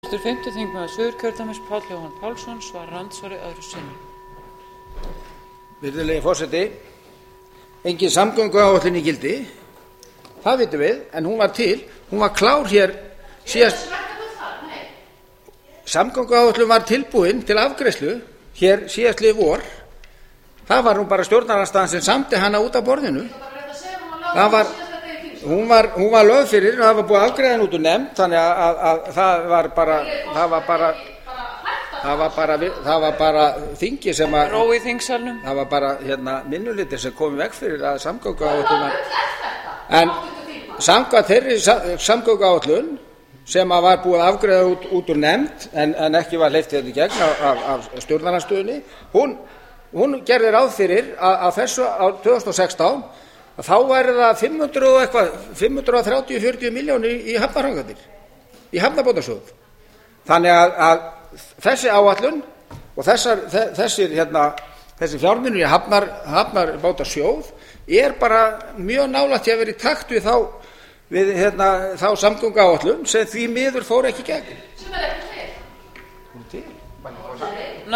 Fimmti þingmaður Suðurkjördæmis, Páll Jóhann Pálsson, svarar andsvari öðru sinni. Virðulegi forseti, engin samgönguáætlun í gildi, það vitum við, en hún var til, hún var klár hér síðast. Samgönguáætlun var tilbúin til afgreiðslu hér síðastlið vor. Það var nú bara stjórnarandstaðan sem samdi hana út af borðinu. Hún var lögð fyrir, það var búið að afgreiða hana út úr nefnd, þannig að það var bara þingi sem að Ró í þingsalnum. Það var bara minnihluti sem kom í veg fyrir að samgönguáætlun var. En samkvæmt þeirri samgönguáætlun sem að var búið að afgreiða út úr nefnd en ekki var hleypt hérna í gegn af stjórnarandstöðunni, hún gerði ráð fyrir að þessu á 2016 að þá væri það 530-40 milljónir í hafnarframkvæmdir, í hafnarbótasjóð. Þannig að þessi áætlun og þessi fjármunir í hafnarbótasjóð bara mjög nálægt að vera í takt við þá samgönguáætlun sem því miður fór ekki í gegn. Sem er ekki til.